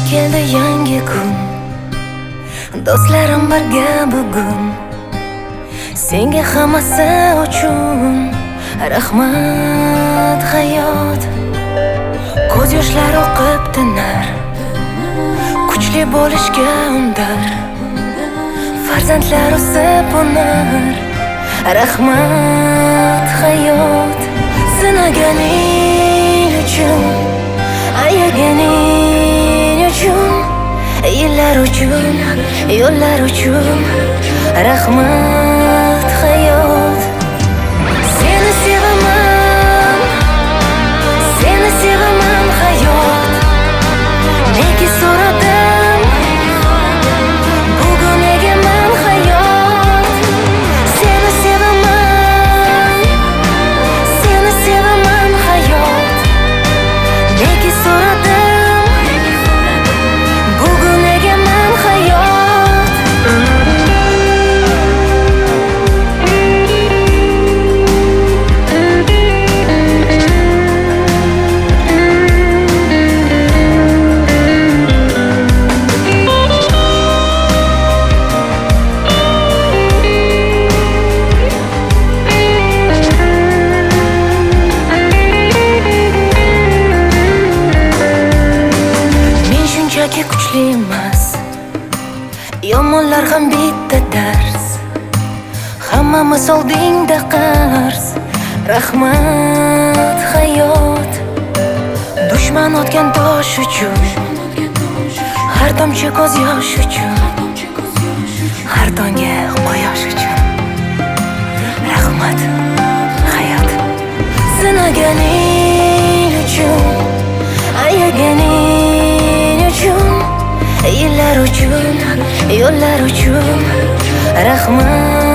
keldi yangi kun, do'stlarim birga bugun. Senga hammasi uchun rahmat hayot. Ko'z yoshlari oqib tinar, kuchli bo'lishga undar. Farzandlar o'sib unar, rahmat hayot. Sinaganing uchun, ayaganing uchun, yillar uchun, yo'llar uchun, rahmat hayot. Seni sevaman, seni sevaman hayot. Nega so'radim, bugun egaman hayot. Seni sevaman, seni sevaman hayot. Nega so'radim, bugun egaman hayot. Men shunchaki kuchli emas, yomonlar ham bitta dars. Hammamiz oldingda qarz, rahmat hayot. Dushman otgan tosh uchun, har tomchi ko'z yosh uchun, har tonga quyosh uchun, rahmat hayot. Sinaganing uchun, ayaganing uchun, yillar uchun, yo'llar uchun, rahmat